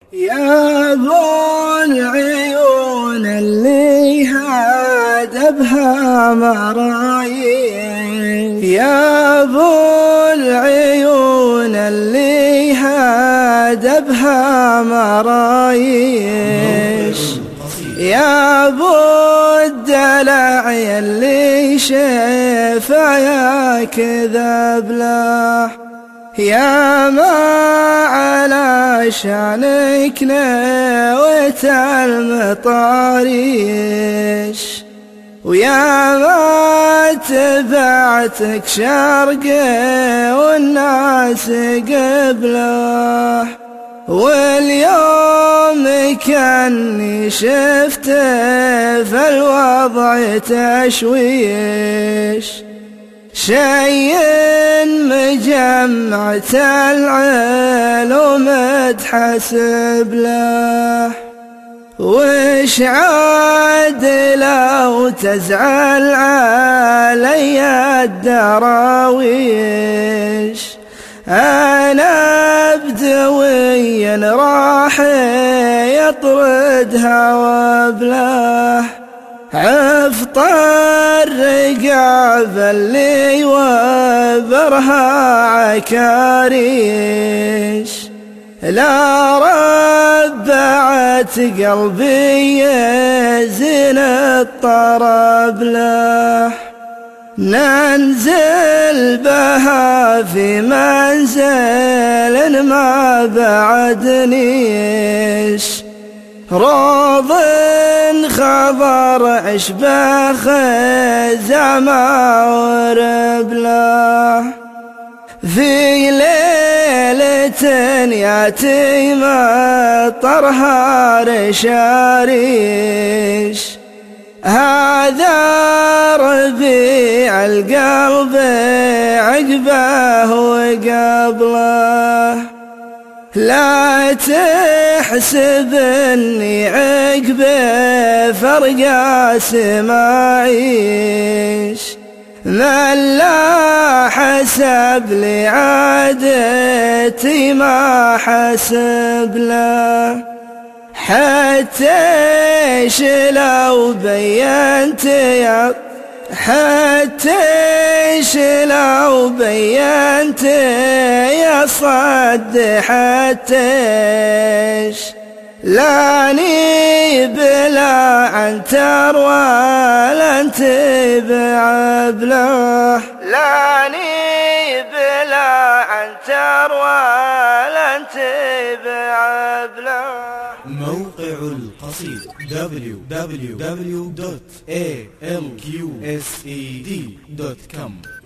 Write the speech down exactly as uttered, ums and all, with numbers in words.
يا ابو العيون اللي هاد بها مرايش، يا ابو العيون اللي هاد بها مرايش، يا ابو الدلع اللي شفايا كذب له، يا ما على شانك نويت المطاريش، ويا ما تبعتك شرقي والناس قبله، واليوم كاني شفت في الوضع تشويش، شيء مجمعة العلوم تحسب له، وش عاد لو تزعل علي الدراويش، أنا بدوي راح يطردها وبله، عفطر رقاب اللي وبرها عكاريش، لا ربعت قلبي يزن الطرب له، ننزل بها في منزل ما بعدنيش، روض خضر اشبه خزامة وربله، في ليلة ياتي مطرها رشاريش، هذا ربيع القلب عقبه وقبله، لا تحسب اني عقبه فرقا سماعيش، من لا حسب لي عادتي ما حسب له، حتى لو بينت يا حتى لو بينت يا صد حتىش، لاني بلا عن تروى لن تبع بله، لاني بلا عن تروى لن تبع بله. موقع القصيد دبليو دبليو دبليو دوت إيه إل كيو إس إي دي دوت كوم